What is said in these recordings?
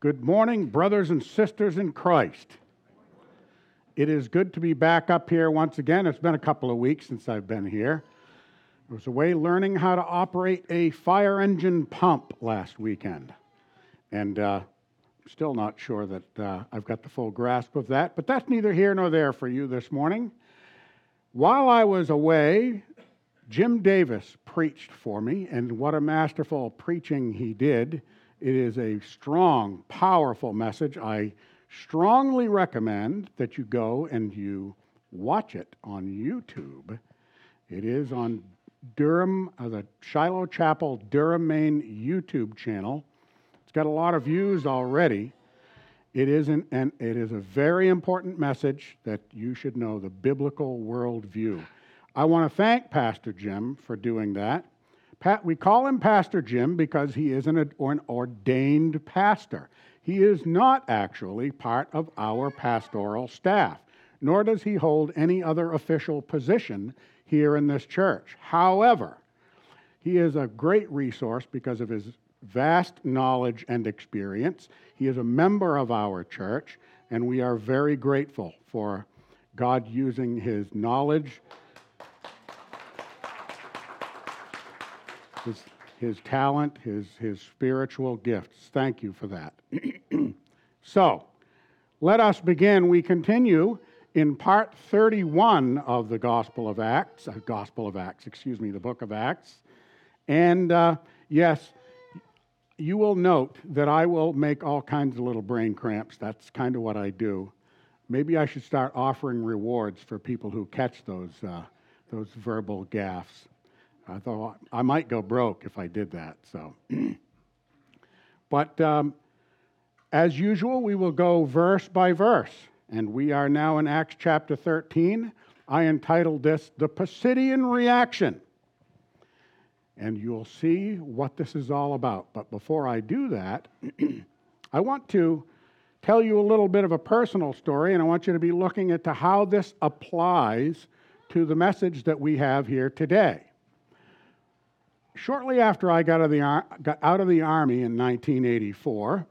Good morning, brothers and sisters in Christ. It is good to be back up here once again. It's been a couple of weeks since I've been here. I was away learning how to operate a fire engine pump last weekend. And still not sure that I've got the full grasp of that, but that's neither here nor there for you this morning. While I was away, Jim Davis preached for me, and what a masterful preaching he did. It is a strong, powerful message. I strongly recommend that you go and you watch it on YouTube. It is on Durham, the Shiloh Chapel, Durham, Maine YouTube channel. It's got a lot of views already. It is a very important message that you should know, the biblical worldview. I want to thank Pastor Jim for doing that. We call him Pastor Jim because he is an ordained pastor. He is not actually part of our pastoral staff, nor does he hold any other official position here in this church. However, he is a great resource because of his vast knowledge and experience. He is a member of our church, and we are very grateful for God using his knowledge, his talent, his spiritual gifts. Thank you for that. So, let us begin. We continue in part 31 of the Gospel of Acts, the book of Acts. And yes, you will note that I will make all kinds of little brain cramps. That's kind of what I do. Maybe I should start offering rewards for people who catch those verbal gaffes. I thought I might go broke if I did that. So, but as usual, we will go verse by verse, and we are now in Acts chapter 13. I entitled this "The Pisidian Reaction," and you'll see what this is all about. But before I do that, I want to tell you a little bit of a personal story, and I want you to be looking into how this applies to the message that we have here today. Shortly after I got out of the Army in 1984,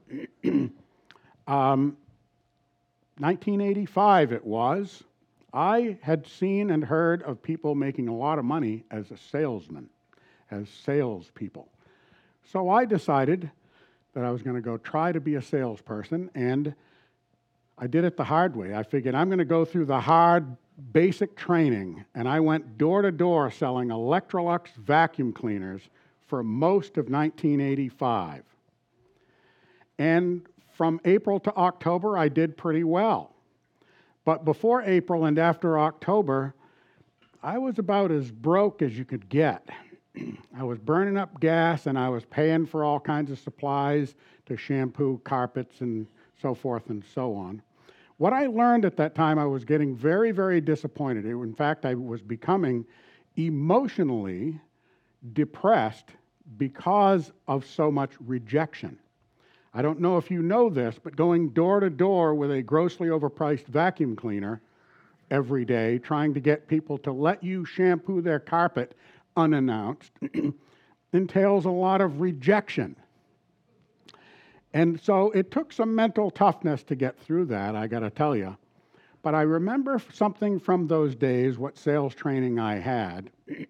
1985 it was, I had seen and heard of people making a lot of money as a salesman, as salespeople. So I decided that I was going to go try to be a salesperson, and I did it the hard way. I figured I'm going to go through the hard basic training, and I went door to door selling Electrolux vacuum cleaners for most of 1985. And from April to October, I did pretty well. But before April and after October, I was about as broke as you could get. I was burning up gas, and I was paying for all kinds of supplies to shampoo carpets and so forth and so on. What I learned at that time, I was getting very, very disappointed. In fact, I was becoming emotionally depressed because of so much rejection. I don't know if you know this, but going door to door with a grossly overpriced vacuum cleaner every day, trying to get people to let you shampoo their carpet unannounced, entails a lot of rejection. And so it took some mental toughness to get through that, I got to tell you. But I remember something from those days, what sales training I had,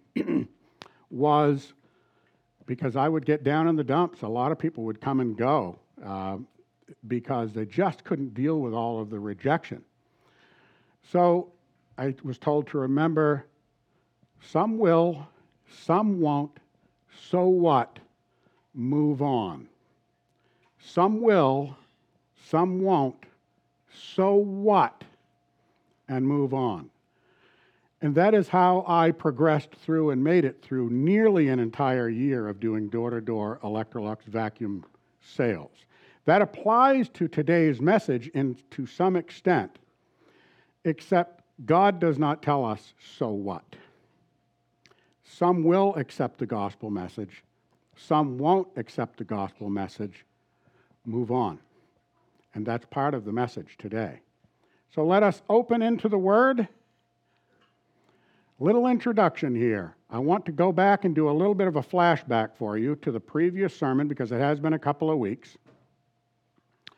was because I would get down in the dumps. A lot of people would come and go because they just couldn't deal with all of the rejection. So I was told to remember, some will, some won't, so what? Move on. Some will, some won't, so what? And move on. And that is how I progressed through and made it through nearly an entire year of doing door-to-door Electrolux vacuum sales. That applies to today's message to some extent, except God does not tell us, so what? Some will accept the gospel message. Some won't accept the gospel message. Move on. And that's part of the message today. So let us open into the Word. Little introduction here. I want to go back and do a little bit of a flashback for you to the previous sermon because it has been a couple of weeks.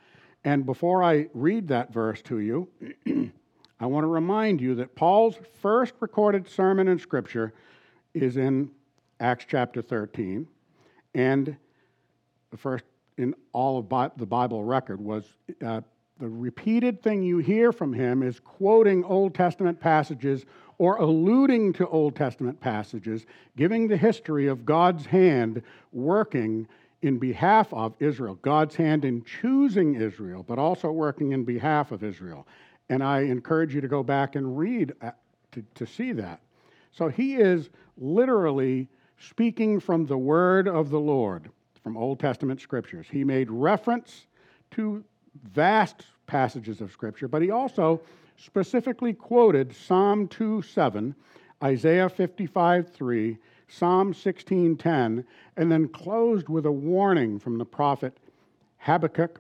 And before I read that verse to you, I want to remind you that Paul's first recorded sermon in Scripture is in Acts chapter 13, and the first in all of the Bible record was the repeated thing you hear from him is quoting Old Testament passages or alluding to Old Testament passages, giving the history of God's hand working in behalf of Israel, God's hand in choosing Israel, but also working in behalf of Israel. And I encourage you to go back and read to see that. So he is literally speaking from the word of the Lord, from Old Testament scriptures. He made reference to vast passages of Scripture, but he also specifically quoted Psalm 2:7, Isaiah 55:3, Psalm 16:10, and then closed with a warning from the prophet Habakkuk,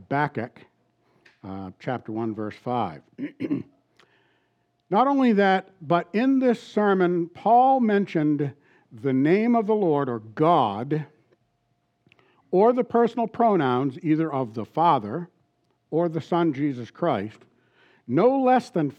chapter 1, verse 5. Not only that, but in this sermon, Paul mentioned the name of the Lord, or God, or the personal pronouns either of the Father or the Son, Jesus Christ, no less than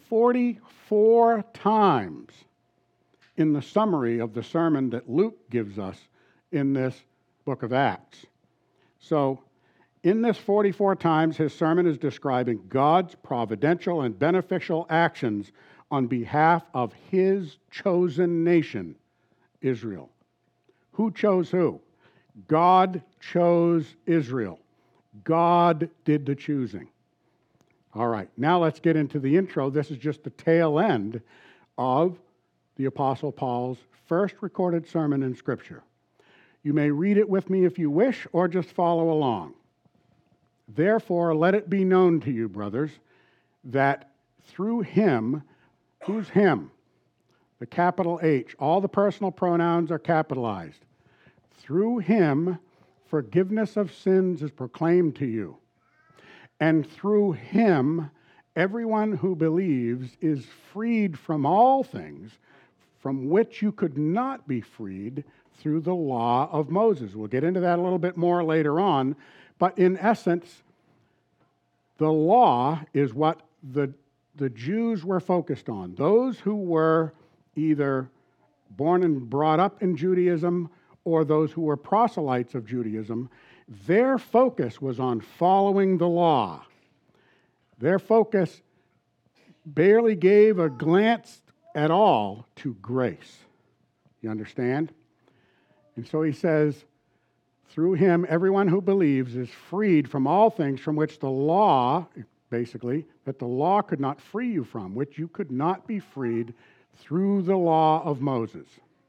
44 times in the summary of the sermon that Luke gives us in this book of Acts. So, in this 44 times, his sermon is describing God's providential and beneficial actions on behalf of his chosen nation, Israel. Who chose who? God chose Israel. God did the choosing. All right, now let's get into the intro. This is just the tail end of the Apostle Paul's first recorded sermon in Scripture. You may read it with me if you wish, or just follow along. Therefore, let it be known to you, brothers, that through him, who's him? The capital H. All the personal pronouns are capitalized. Through him, forgiveness of sins is proclaimed to you. And through him, everyone who believes is freed from all things from which you could not be freed through the law of Moses. We'll get into that a little bit more later on. But in essence, the law is what the Jews were focused on. Those who were either born and brought up in Judaism or those who were proselytes of Judaism, their focus was on following the law. Their focus barely gave a glance at all to grace. You understand? And so he says, through him, everyone who believes is freed from all things from which the law, basically, that the law could not free you from, which you could not be freed through the law of Moses.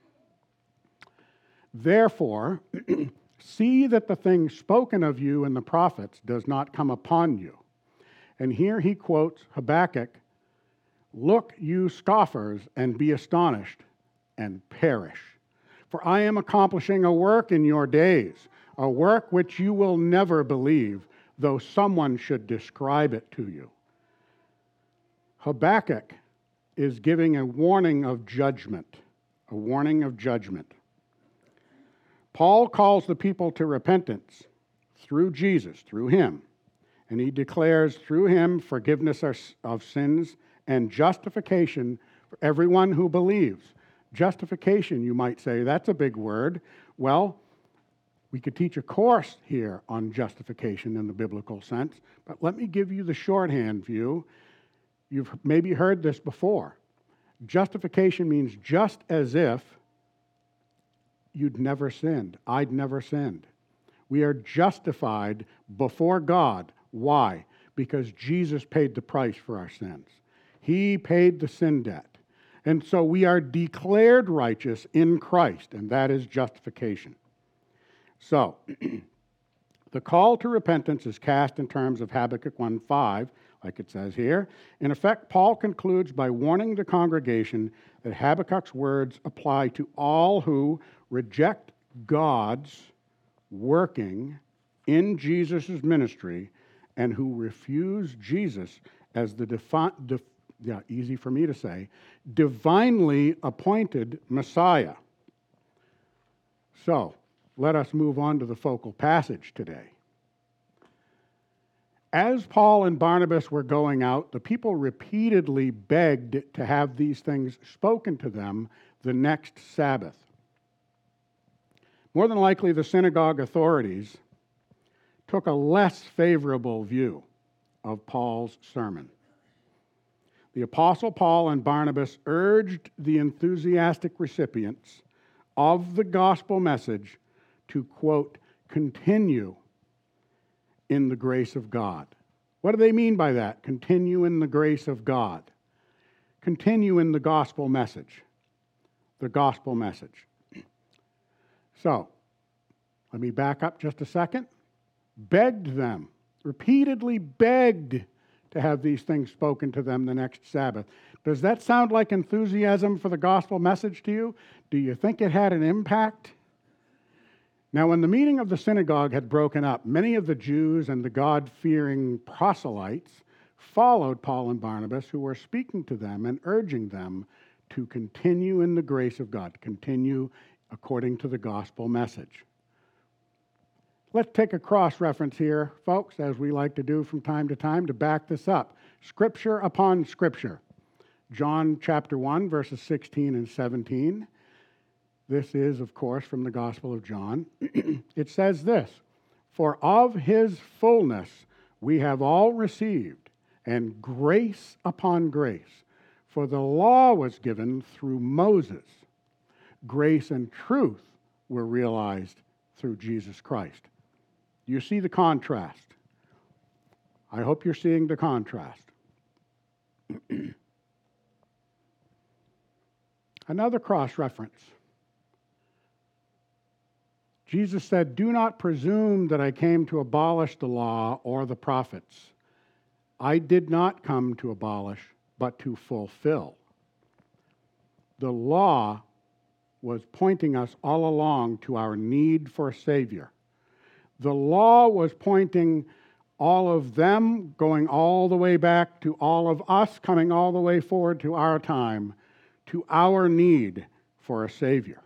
Therefore, see that the thing spoken of you in the prophets does not come upon you. And here he quotes Habakkuk, look, you scoffers, and be astonished, and perish. For I am accomplishing a work in your days, a work which you will never believe, though someone should describe it to you. Habakkuk is giving a warning of judgment, a warning of judgment. Paul calls the people to repentance through Jesus, through him. And he declares through him forgiveness of sins and justification for everyone who believes. Justification, you might say, that's a big word. Well, we could teach a course here on justification in the biblical sense, but let me give you the shorthand view. You've maybe heard this before. Justification means just as if you'd never sinned. I'd never sinned. We are justified before God. Why? Because Jesus paid the price for our sins. He paid the sin debt. And so we are declared righteous in Christ, and that is justification. So, the call to repentance is cast in terms of Habakkuk 1:5, like it says here. In effect, Paul concludes by warning the congregation that Habakkuk's words apply to all who reject God's working in Jesus' ministry and who refuse Jesus as the easy for me to say, divinely appointed Messiah. So, let us move on to the focal passage today. As Paul and Barnabas were going out, the people repeatedly begged to have these things spoken to them the next Sabbath. More than likely, the synagogue authorities took a less favorable view of Paul's sermon. The Apostle Paul and Barnabas urged the enthusiastic recipients of the gospel message to, quote, continue in the grace of God. What do they mean by that? Continue in the grace of God. Continue in the gospel message. The gospel message. So, let me back up just a second. Begged them, repeatedly begged to have these things spoken to them the next Sabbath. Does that sound like enthusiasm for the gospel message to you? Do you think it had an impact? Now, when the meeting of the synagogue had broken up, many of the Jews and the God-fearing proselytes followed Paul and Barnabas, who were speaking to them and urging them to continue in the grace of God, continue according to the gospel message. Let's take a cross-reference here, folks, as we like to do from time to time, to back this up. Scripture upon Scripture. John chapter 1, verses 16 and 17. This is, of course, from the Gospel of John. It says this, "For of his fullness we have all received, and grace upon grace. For the law was given through Moses. Grace and truth were realized through Jesus Christ." You see the contrast. I hope you're seeing the contrast. Another cross-reference. Jesus said, "Do not presume that I came to abolish the law or the prophets. I did not come to abolish, but to fulfill." The law was pointing us all along to our need for a Savior. The law was pointing all of them, going all the way back to all of us, coming all the way forward to our time, to our need for a Savior.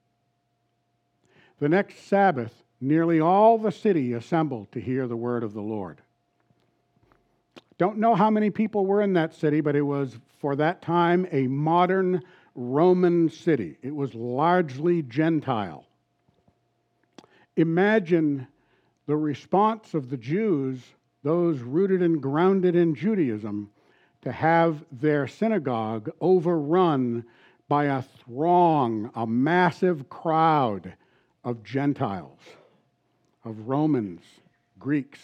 The next Sabbath, nearly all the city assembled to hear the word of the Lord. Don't know how many people were in that city, but it was, for that time, a modern Roman city. It was largely Gentile. Imagine the response of the Jews, those rooted and grounded in Judaism, to have their synagogue overrun by a throng, a massive crowd of Gentiles, of Romans, Greeks.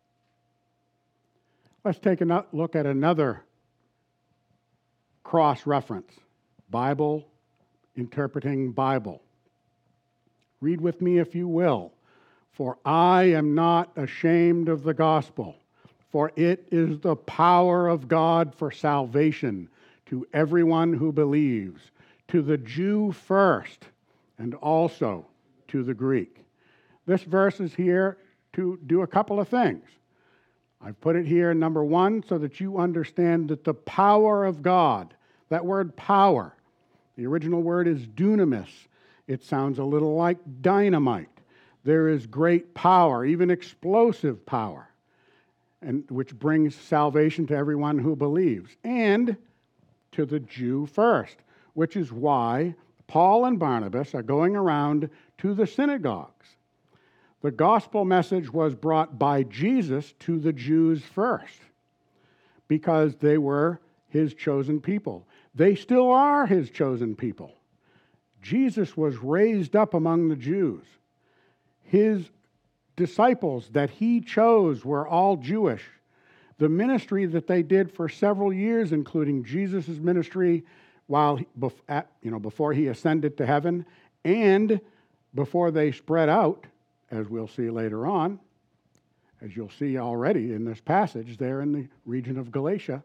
Let's take a look at another cross-reference. Bible, interpreting Bible. Read with me if you will. "For I am not ashamed of the gospel, for it is the power of God for salvation to everyone who believes, to the Jew first, and also to the Greek." This verse is here to do a couple of things. I've put it here, number one, so that you understand that the power of God, that word power, the original word is dunamis. It sounds a little like dynamite. There is great power, even explosive power, and which brings salvation to everyone who believes, and to the Jew first, which is why Paul and Barnabas are going around to the synagogues. The gospel message was brought by Jesus to the Jews first, because they were his chosen people. They still are his chosen people. Jesus was raised up among the Jews. His disciples that he chose were all Jewish. The ministry that they did for several years, including Jesus' ministry before he ascended to heaven, and before they spread out, as we'll see later on, as you'll see already in this passage there in the region of Galatia,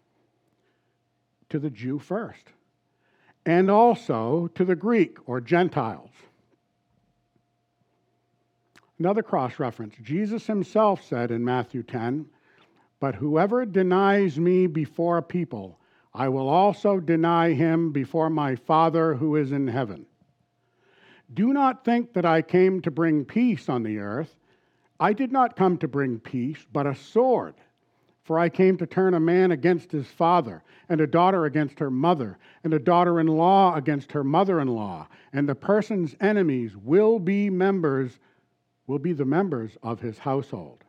to the Jew first, and also to the Greek or Gentiles. Another cross-reference. Jesus himself said in Matthew 10, "But whoever denies me before people, I will also deny him before my Father who is in heaven. Do not think that I came to bring peace on the earth. I did not come to bring peace, but a sword. For I came to turn a man against his father, and a daughter against her mother, and a daughter-in-law against her mother-in-law, and the person's enemies will be the members of his household.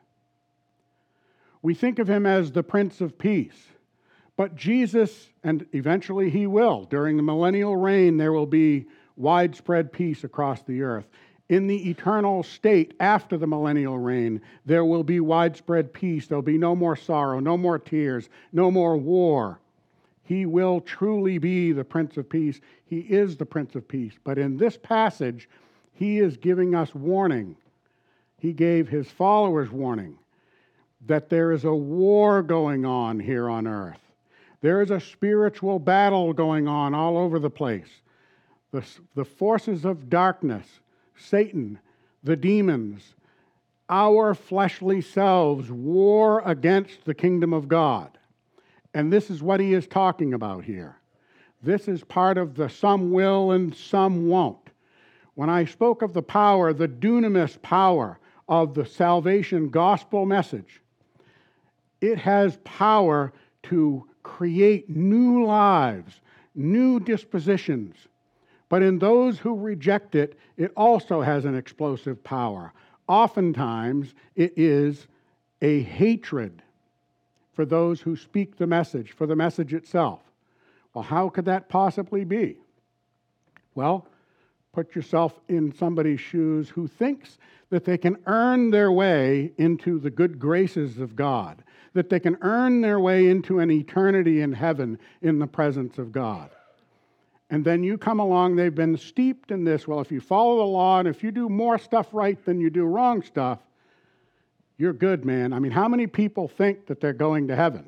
We think of him as the Prince of Peace, but Jesus, and eventually he will, during the millennial reign, there will be widespread peace across the earth. In the eternal state after the millennial reign, there will be widespread peace. There'll be no more sorrow, no more tears, no more war. He will truly be the Prince of Peace. He is the Prince of Peace. But in this passage, he is giving us warning. He gave his followers warning that there is a war going on here on earth. There is a spiritual battle going on all over the place. The forces of darkness, Satan, the demons, our fleshly selves war against the kingdom of God. And this is what he is talking about here. This is part of the some will and some won't. When I spoke of the power, the dunamis power of the salvation gospel message, it has power to create new lives, new dispositions. But in those who reject it, it also has an explosive power. Oftentimes, it is a hatred for those who speak the message, for the message itself. Well, how could that possibly be? Well, put yourself in somebody's shoes who thinks that they can earn their way into the good graces of God, that they can earn their way into an eternity in heaven in the presence of God. And then you come along, they've been steeped in this. Well, if you follow the law and if you do more stuff right than you do wrong stuff, you're good, man. I mean, how many people think that they're going to heaven?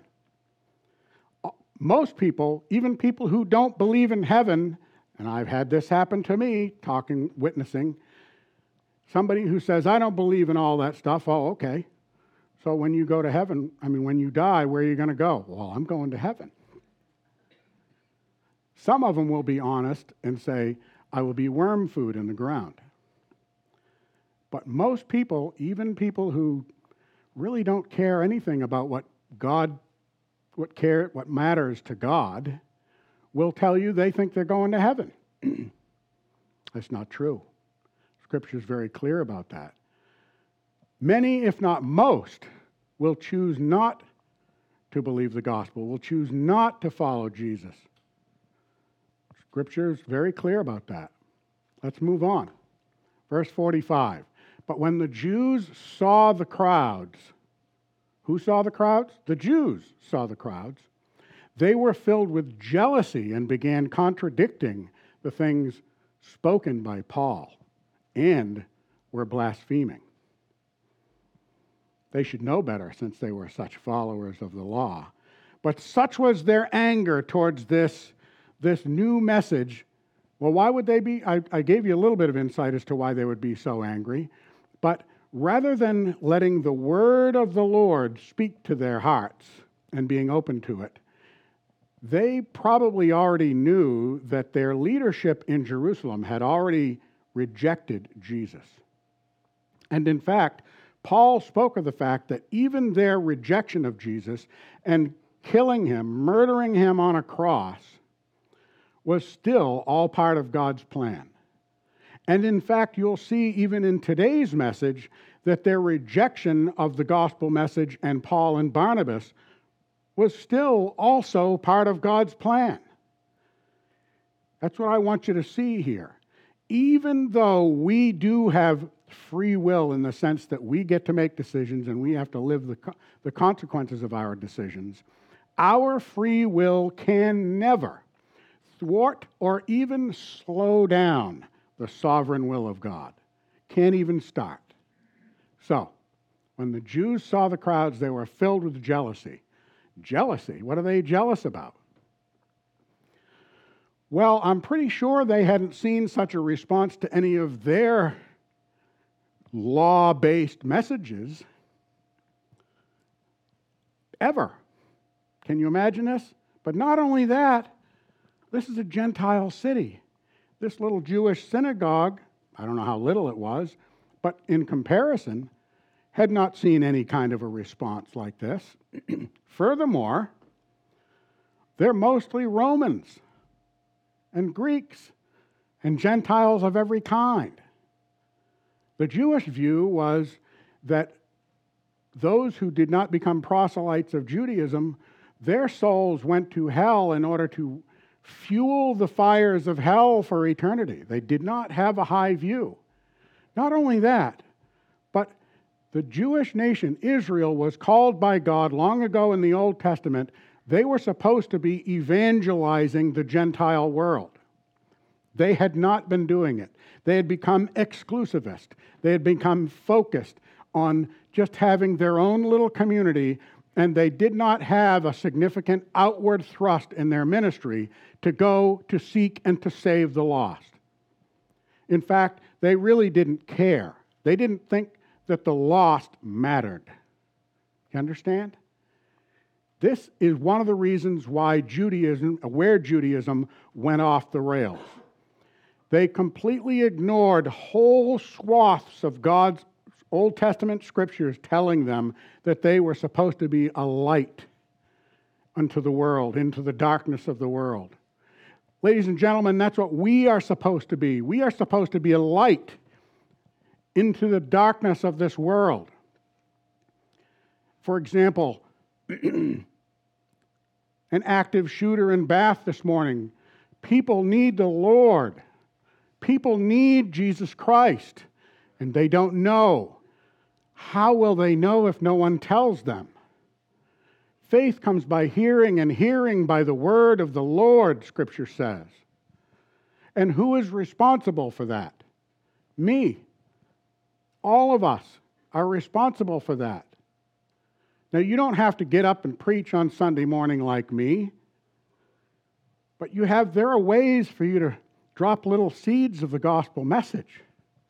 Most people, even people who don't believe in heaven, and I've had this happen to me, witnessing, somebody who says, I don't believe in all that stuff. Oh, okay. So when you go to heaven, when you die, where are you going to go? Well, I'm going to heaven. Some of them will be honest and say, I will be worm food in the ground. But most people, even people who really don't care anything about what matters to God, will tell you they think they're going to heaven. That's not true. Scripture is very clear about that. Many, if not most, will choose not to believe the gospel, will choose not to follow Jesus. Scripture is very clear about that. Let's move on. Verse 45. But when the Jews saw the crowds, who saw the crowds? The Jews saw the crowds. They were filled with jealousy and began contradicting the things spoken by Paul and were blaspheming. They should know better since they were such followers of the law. But such was their anger towards this new message. Well, why would they be? I gave you a little bit of insight as to why they would be so angry. But rather than letting the word of the Lord speak to their hearts and being open to it, they probably already knew that their leadership in Jerusalem had already rejected Jesus. And in fact, Paul spoke of the fact that even their rejection of Jesus and killing him, murdering him on a cross, was still all part of God's plan. And in fact, you'll see even in today's message that their rejection of the gospel message and Paul and Barnabas was still also part of God's plan. That's what I want you to see here. Even though we do have free will in the sense that we get to make decisions and we have to live the consequences of our decisions, our free will can never thwart or even slow down the sovereign will of God. Can't even start. So, when the Jews saw the crowds, they were filled with jealousy. Jealousy? What are they jealous about? Well, I'm pretty sure they hadn't seen such a response to any of their law-based messages ever. Can you imagine this? But not only that, this is a Gentile city. This little Jewish synagogue, I don't know how little it was, but in comparison, had not seen any kind of a response like this. Furthermore, they're mostly Romans and Greeks and Gentiles of every kind. The Jewish view was that those who did not become proselytes of Judaism, their souls went to hell in order to fuel the fires of hell for eternity. They did not have a high view. Not only that, but the Jewish nation, Israel, was called by God long ago in the Old Testament. They were supposed to be evangelizing the Gentile world. They had not been doing it. They had become exclusivist. They had become focused on just having their own little community, and they did not have a significant outward thrust in their ministry to go to seek and to save the lost. In fact, they really didn't care. They didn't think that the lost mattered. You understand? This is one of the reasons why Judaism went off the rails. They completely ignored whole swaths of God's Old Testament scriptures telling them that they were supposed to be a light unto the world, into the darkness of the world. Ladies and gentlemen, that's what we are supposed to be. We are supposed to be a light into the darkness of this world. For example, an active shooter in Bath this morning. People need the Lord. People need Jesus Christ, and they don't know. How will they know if no one tells them? Faith comes by hearing, and hearing by the word of the Lord, Scripture says. And who is responsible for that? Me. All of us are responsible for that. Now, you don't have to get up and preach on Sunday morning like me, but there are ways for you to drop little seeds of the gospel message.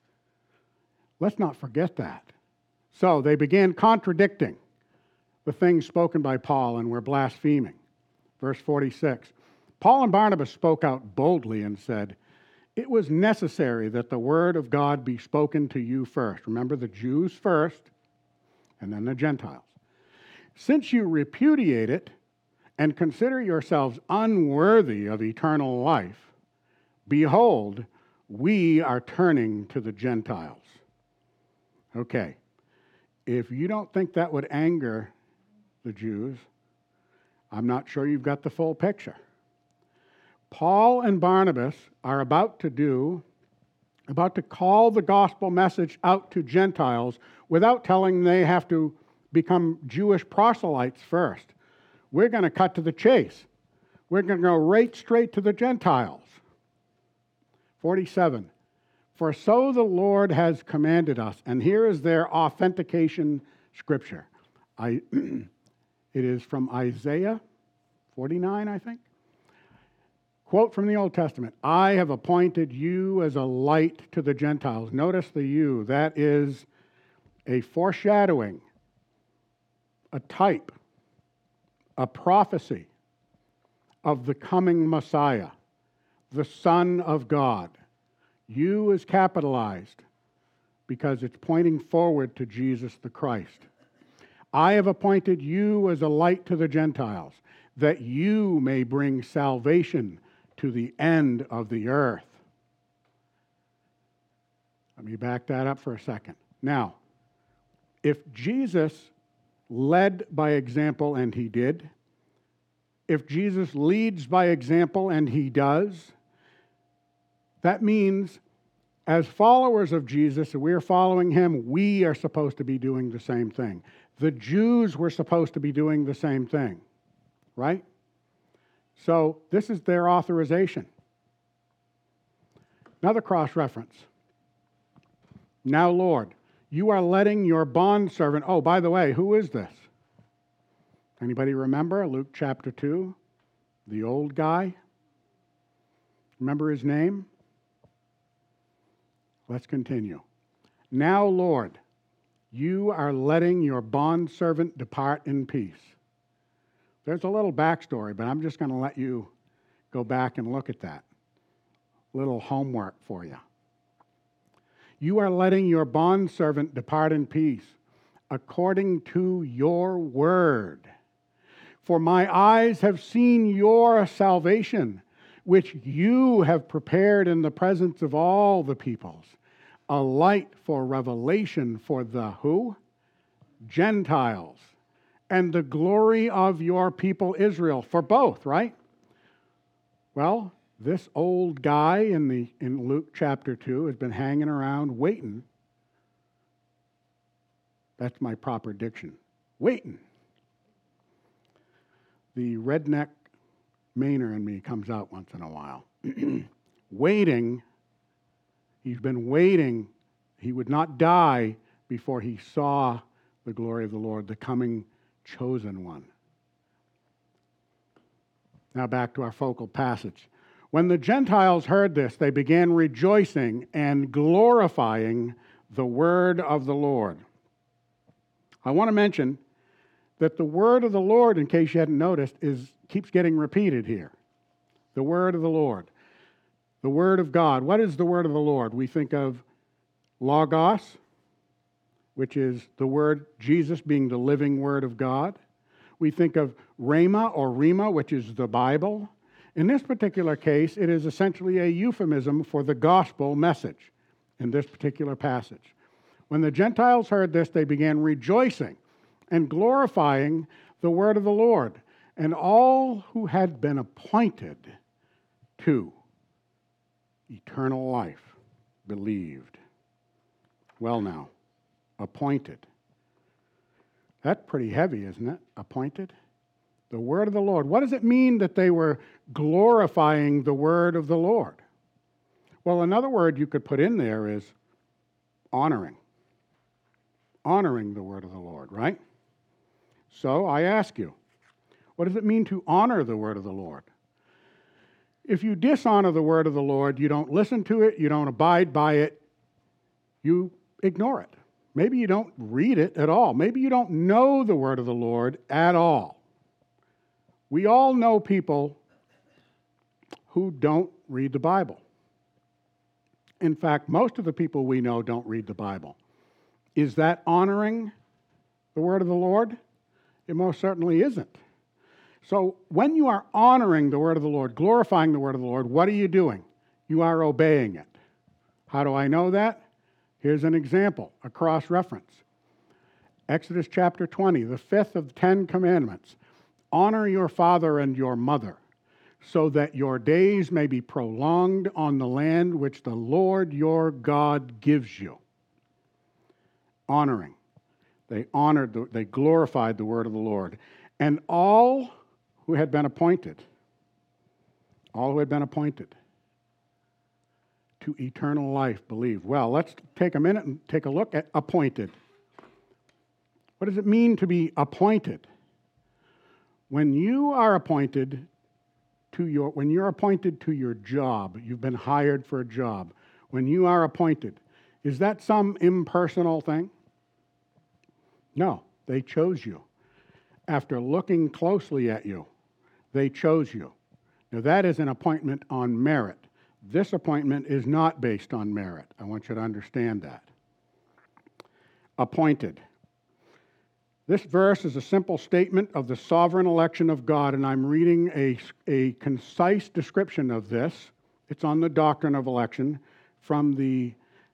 Let's not forget that. So they began contradicting the things spoken by Paul and were blaspheming. Verse 46, Paul and Barnabas spoke out boldly and said, "It was necessary that the word of God be spoken to you first." Remember, the Jews first, and then the Gentiles. "Since you repudiate it and consider yourselves unworthy of eternal life, behold, we are turning to the Gentiles." Okay, if you don't think that would anger the Jews, I'm not sure you've got the full picture. Paul and Barnabas are about to call the gospel message out to Gentiles without telling them they have to become Jewish proselytes first. We're going to cut to the chase. We're going to go right straight to the Gentiles. 47, "For so the Lord has commanded us," and here is their authentication scripture. It is from Isaiah 49, I think. Quote from the Old Testament, "I have appointed you as a light to the Gentiles." Notice the "you." That is a foreshadowing, a type, a prophecy of the coming Messiah, the Son of God. "You" is capitalized because it's pointing forward to Jesus the Christ. "I have appointed you as a light to the Gentiles, that you may bring salvation to the end of the earth." Let me back that up for a second. Now, if Jesus led by example, and he did, if Jesus leads by example, and he does, that means as followers of Jesus, and we're following him, we are supposed to be doing the same thing. The Jews were supposed to be doing the same thing, right? So this is their authorization. Another cross-reference. "Now, Lord, you are letting your bondservant..." Oh, by the way, who is this? Anybody remember? Luke chapter 2, the old guy. Remember his name? Let's continue. "Now, Lord, you are letting your bondservant depart in peace." There's a little backstory, but I'm just going to let you go back and look at that. Little homework for you. "You are letting your bondservant depart in peace. according to your word. For my eyes have seen your salvation, which you have prepared in the presence of all the peoples, a light for revelation for the who? Gentiles, and the glory of your people Israel. For both, right? Well, this old guy in Luke chapter 2 has been hanging around waiting. That's my proper diction. Waiting. The redneck Mainer in me comes out once in a while. Waiting. He's been waiting. He would not die before he saw the glory of the Lord, the coming chosen one. Now back to our focal passage. When the Gentiles heard this, they began rejoicing and glorifying the word of the Lord. I want to mention that the word of the Lord, in case you hadn't noticed, keeps getting repeated here. The word of the Lord. The word of God. What is the word of the Lord? We think of Logos, which is the word, Jesus being the living word of God. We think of Rhema or Rhema, which is the Bible. In this particular case, it is essentially a euphemism for the gospel message in this particular passage. When the Gentiles heard this, they began rejoicing and glorifying the word of the Lord. And all who had been appointed to eternal life believed. Well now, appointed. That's pretty heavy, isn't it? Appointed. The word of the Lord. What does it mean that they were glorifying the word of the Lord? Well, another word you could put in there is honoring. Honoring the word of the Lord, right? So I ask you, what does it mean to honor the word of the Lord? If you dishonor the word of the Lord, you don't listen to it, you don't abide by it, you ignore it. Maybe you don't read it at all. Maybe you don't know the word of the Lord at all. We all know people who don't read the Bible. In fact, most of the people we know don't read the Bible. Is that honoring the word of the Lord? It most certainly isn't. So when you are honoring the word of the Lord, glorifying the word of the Lord, what are you doing? You are obeying it. How do I know that? Here's an example, a cross-reference. Exodus chapter 20, the fifth of the 10 commandments. Honor your father and your mother, so that your days may be prolonged on the land which the Lord your God gives you. Honoring. They glorified the word of the Lord. And all who had been appointed to eternal life believe. Well, let's take a minute and take a look at appointed. What does it mean to be appointed? When you're appointed to your job, you've been hired for a job. When you are appointed, is that some impersonal thing? No, they chose you. After looking closely at you, they chose you. Now that is an appointment on merit. This appointment is not based on merit. I want you to understand that. Appointed. This verse is a simple statement of the sovereign election of God, and I'm reading a concise description of this. It's on the doctrine of election from the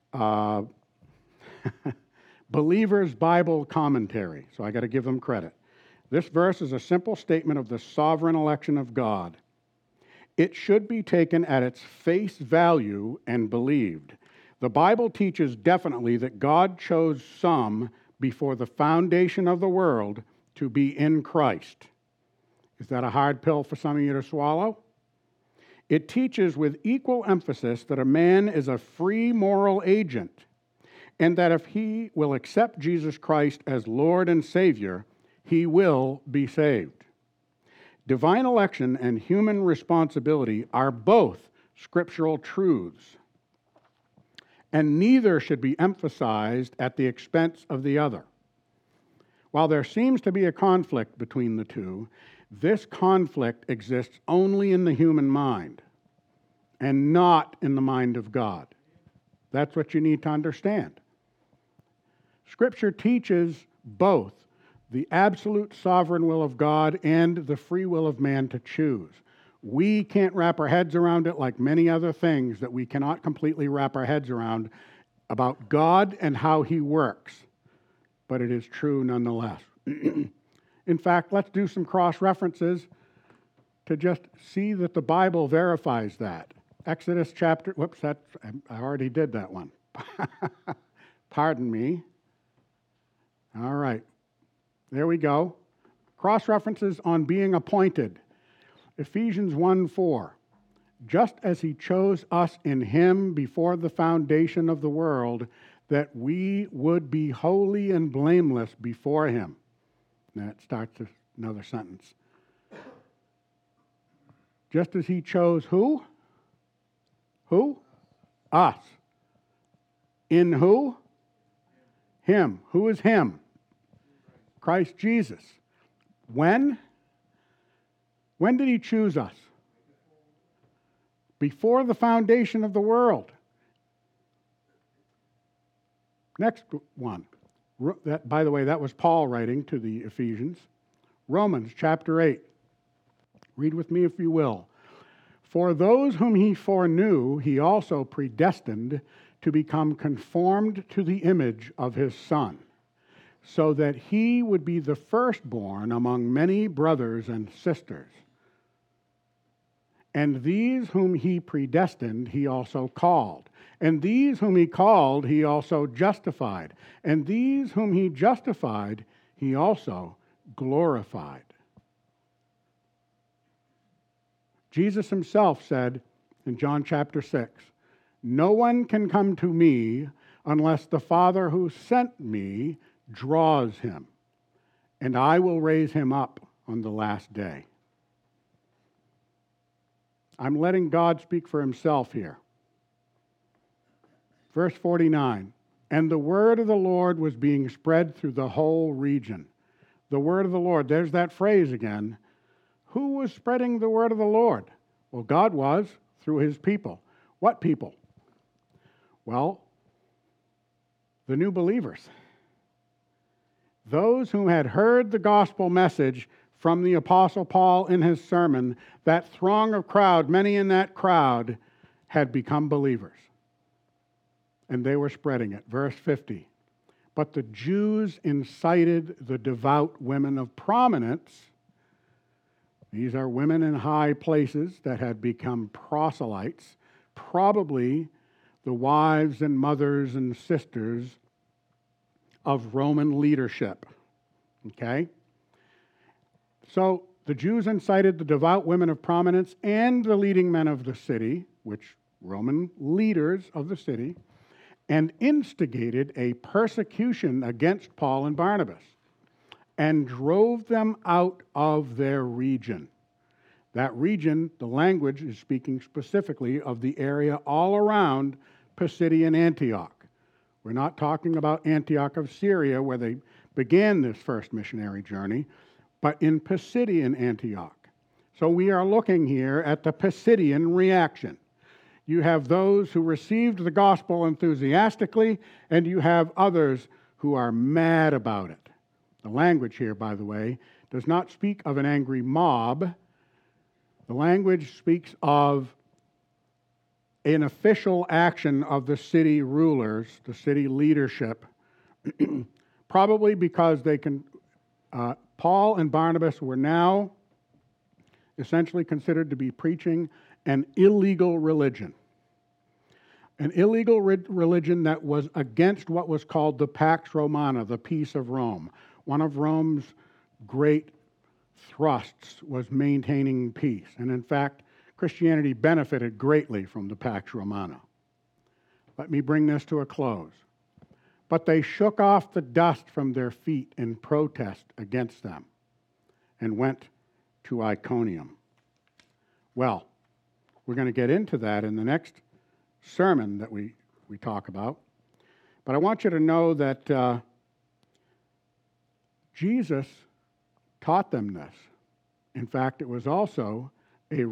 Believer's Bible Commentary, so I got to give them credit. This verse is a simple statement of the sovereign election of God. It should be taken at its face value and believed. The Bible teaches definitely that God chose some before the foundation of the world to be in Christ. Is that a hard pill for some of you to swallow? It teaches with equal emphasis that a man is a free moral agent, and that if he will accept Jesus Christ as Lord and Savior, he will be saved. Divine election and human responsibility are both scriptural truths, and neither should be emphasized at the expense of the other. While there seems to be a conflict between the two, this conflict exists only in the human mind and not in the mind of God. That's what you need to understand. Scripture teaches both the absolute sovereign will of God and the free will of man to choose. We can't wrap our heads around it like many other things that we cannot completely wrap our heads around about God and how He works, but it is true nonetheless. In fact, let's do some cross-references to just see that the Bible verifies that. Exodus chapter, I already did that one. Pardon me. All right, there we go. Cross-references on being appointed. Ephesians 1:4. Just as He chose us in Him before the foundation of the world, that we would be holy and blameless before Him. That starts another sentence. Just as He chose who? Who? Us. In who? Him. Who is Him? Christ Jesus. When? When did He choose us? Before the foundation of the world. Next one. That, by the way, that was Paul writing to the Ephesians. Romans chapter 8. Read with me if you will. For those whom He foreknew, He also predestined to become conformed to the image of His Son, so that He would be the firstborn among many brothers and sisters. And these whom He predestined, He also called. And these whom He called, He also justified. And these whom He justified, He also glorified. Jesus Himself said in John chapter 6, no one can come to me unless the Father who sent me draws him, and I will raise him up on the last day. I'm letting God speak for Himself here. Verse 49, and the word of the Lord was being spread through the whole region. The word of the Lord, there's that phrase again. Who was spreading the word of the Lord? Well, God was through His people. What people? Well, the new believers. Those who had heard the gospel message from the Apostle Paul in his sermon, that throng of crowd, many in that crowd had become believers. And they were spreading it. Verse 50. But the Jews incited the devout women of prominence. These are women in high places that had become proselytes, probably the wives and mothers and sisters of Roman leadership. Okay? So the Jews incited the devout women of prominence and the leading men of the city, which Roman leaders of the city, and instigated a persecution against Paul and Barnabas, and drove them out of their region. That region, the language is speaking specifically of the area all around Pisidian Antioch. We're not talking about Antioch of Syria, where they began this first missionary journey, but in Pisidian Antioch. So we are looking here at the Pisidian reaction. You have those who received the gospel enthusiastically, and you have others who are mad about it. The language here, by the way, does not speak of an angry mob. The language speaks of an official action of the city rulers, the city leadership, probably because Paul and Barnabas were now essentially considered to be preaching an illegal religion. An illegal religion that was against what was called the Pax Romana, the peace of Rome. One of Rome's great thrusts was maintaining peace. And in fact, Christianity benefited greatly from the Pax Romana. Let me bring this to a close. But they shook off the dust from their feet in protest against them and went to Iconium. Well, we're going to get into that in the next sermon that we talk about. But I want you to know that Jesus taught them this. In fact, it was also it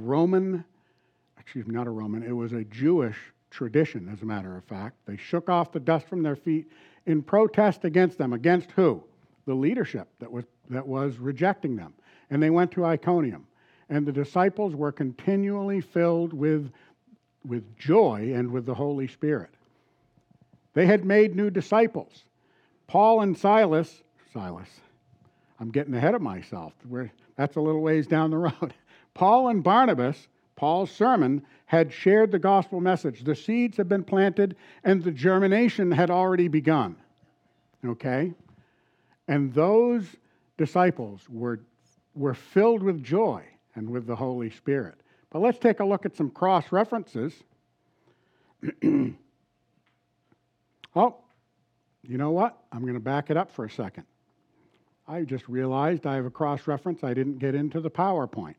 was a Jewish tradition, as a matter of fact. They shook off the dust from their feet in protest against them. Against who? the leadership that was rejecting them. And they went to Iconium. And the disciples were continually filled with joy and with the Holy Spirit. They had made new disciples. Paul and Silas, I'm getting ahead of myself. That's a little ways down the road. Paul and Barnabas, Paul's sermon, had shared the gospel message. The seeds had been planted and the germination had already begun. Okay? And those disciples were filled with joy and with the Holy Spirit. But let's take a look at some cross-references. Oh, you know what? I'm going to back it up for a second. I just realized I have a cross-reference. I didn't get into the PowerPoint.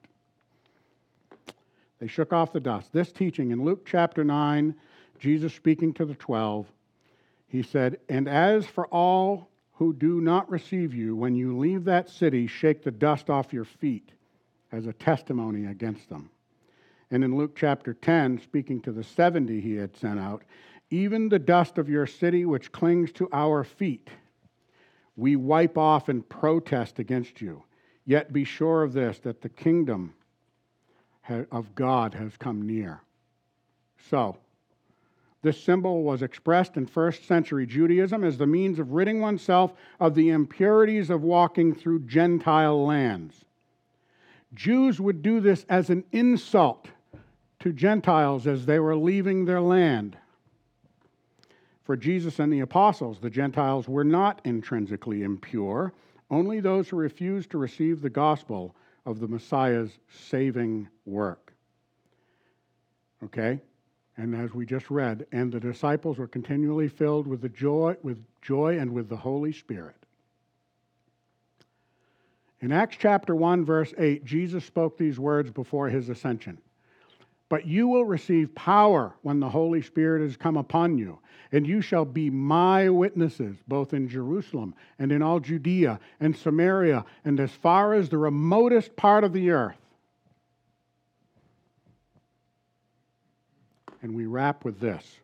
They shook off the dust. This teaching in Luke chapter 9, Jesus speaking to the 12, he said, "And as for all who do not receive you, when you leave that city, shake the dust off your feet as a testimony against them." And in Luke chapter 10, speaking to the 70 he had sent out, "Even the dust of your city which clings to our feet, we wipe off in protest against you. Yet be sure of this, that the kingdom of God has come near." So, this symbol was expressed in first century Judaism as the means of ridding oneself of the impurities of walking through Gentile lands. Jews would do this as an insult to Gentiles as they were leaving their land. For Jesus and the apostles, the Gentiles were not intrinsically impure, only those who refused to receive the gospel of the Messiah's saving work. Okay? And as we just read, and the disciples were continually filled with joy and with the Holy Spirit. In Acts chapter 1, verse 8, Jesus spoke these words before his ascension. "But you will receive power when the Holy Spirit has come upon you, and you shall be my witnesses, both in Jerusalem and in all Judea and Samaria, and as far as the remotest part of the earth." And we wrap with this.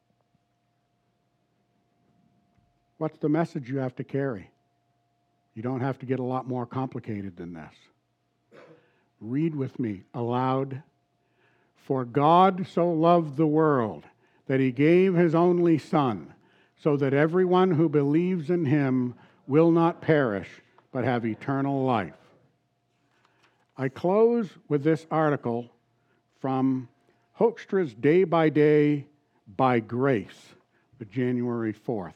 What's the message you have to carry? You don't have to get a lot more complicated than this. Read with me aloud. "For God so loved the world that he gave his only Son, so that everyone who believes in him will not perish, but have eternal life." I close with this article from Hoekstra's Day by Day by Grace, for January 4th.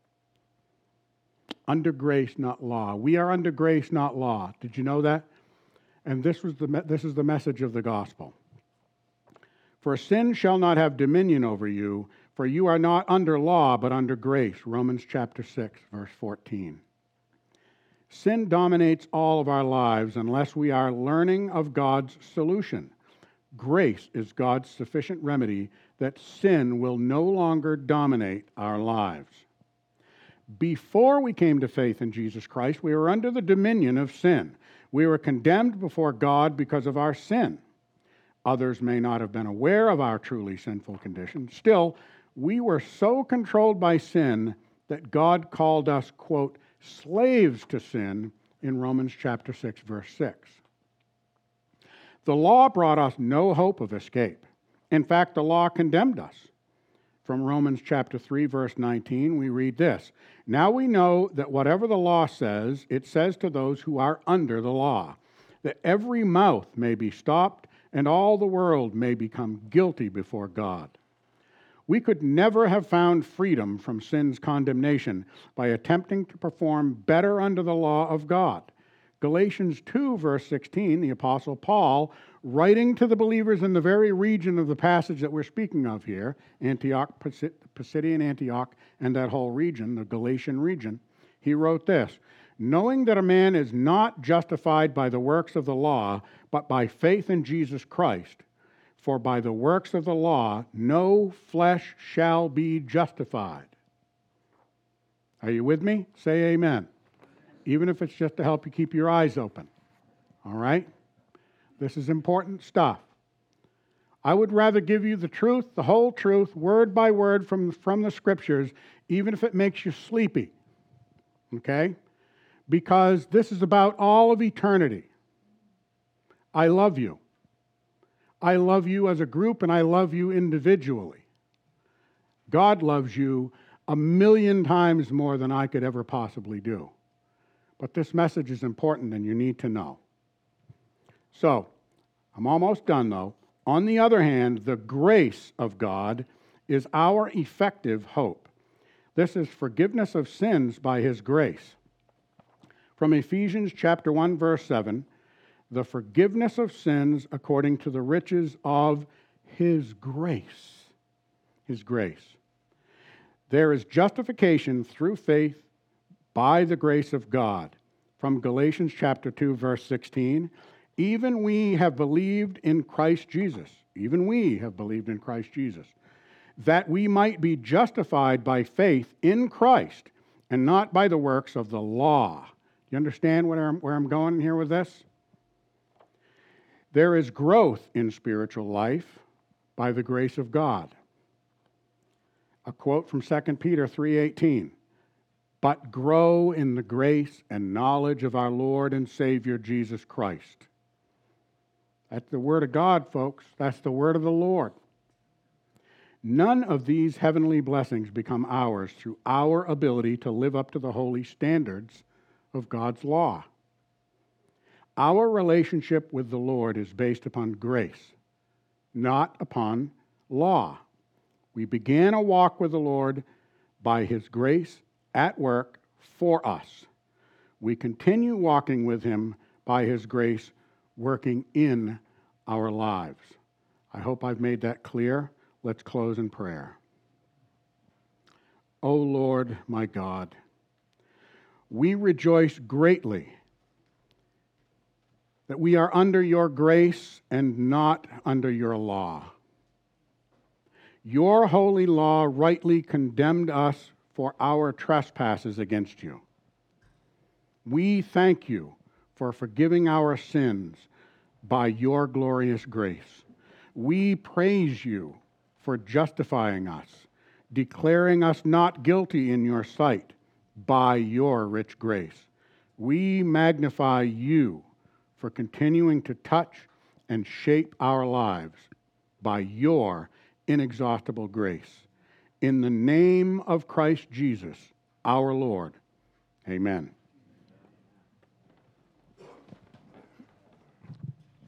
Under grace, not law. We are under grace, not law. Did you know that? And this is the message of the gospel. "For sin shall not have dominion over you, for you are not under law, but under grace." Romans chapter 6, verse 14. Sin dominates all of our lives unless we are learning of God's solution. Grace is God's sufficient remedy that sin will no longer dominate our lives. Before we came to faith in Jesus Christ, we were under the dominion of sin. We were condemned before God because of our sin. Others may not have been aware of our truly sinful condition. Still, we were so controlled by sin that God called us, quote, slaves to sin in Romans chapter 6, verse 6. The law brought us no hope of escape. In fact, the law condemned us. From Romans chapter 3, verse 19, we read this: "Now we know that whatever the law says, it says to those who are under the law, that every mouth may be stopped and all the world may become guilty before God." We could never have found freedom from sin's condemnation by attempting to perform better under the law of God. Galatians 2, verse 16, the Apostle Paul, writing to the believers in the very region of the passage that we're speaking of here, Antioch, Pisidian Antioch, and that whole region, the Galatian region, he wrote this: "Knowing that a man is not justified by the works of the law, but by faith in Jesus Christ. For by the works of the law, no flesh shall be justified." Are you with me? Say amen. Even if it's just to help you keep your eyes open. All right? This is important stuff. I would rather give you the truth, the whole truth, word by word from the Scriptures, even if it makes you sleepy. Okay? because this is about all of eternity. I love you. I love you as a group, and I love you individually. God loves you 1,000,000 times more than I could ever possibly do. But this message is important, and you need to know. So, I'm almost done, though. On the other hand, the grace of God is our effective hope. This is forgiveness of sins by His grace. From Ephesians chapter 1, verse 7, the forgiveness of sins according to the riches of His grace. His grace. There is justification through faith by the grace of God. From Galatians chapter 2, verse 16, even we have believed in Christ Jesus. Even we have believed in Christ Jesus, that we might be justified by faith in Christ and not by the works of the law. You understand where I'm going here with this? There is growth in spiritual life by the grace of God. A quote from 2 Peter 3:18, but grow in the grace and knowledge of our Lord and Savior Jesus Christ. That's the word of God, folks. That's the word of the Lord. None of these heavenly blessings become ours through our ability to live up to the holy standards of God's law. Our relationship with the Lord is based upon grace, not upon law. We began a walk with the Lord by His grace at work for us. We continue walking with Him by His grace working in our lives. I hope I've made that clear. Let's close in prayer. O Lord, my God, we rejoice greatly that we are under your grace and not under your law. Your holy law rightly condemned us for our trespasses against you. We thank you for forgiving our sins by your glorious grace. We praise you for justifying us, declaring us not guilty in your sight by your rich grace. We magnify you for continuing to touch and shape our lives by your inexhaustible grace. In the name of Christ Jesus, our Lord, amen.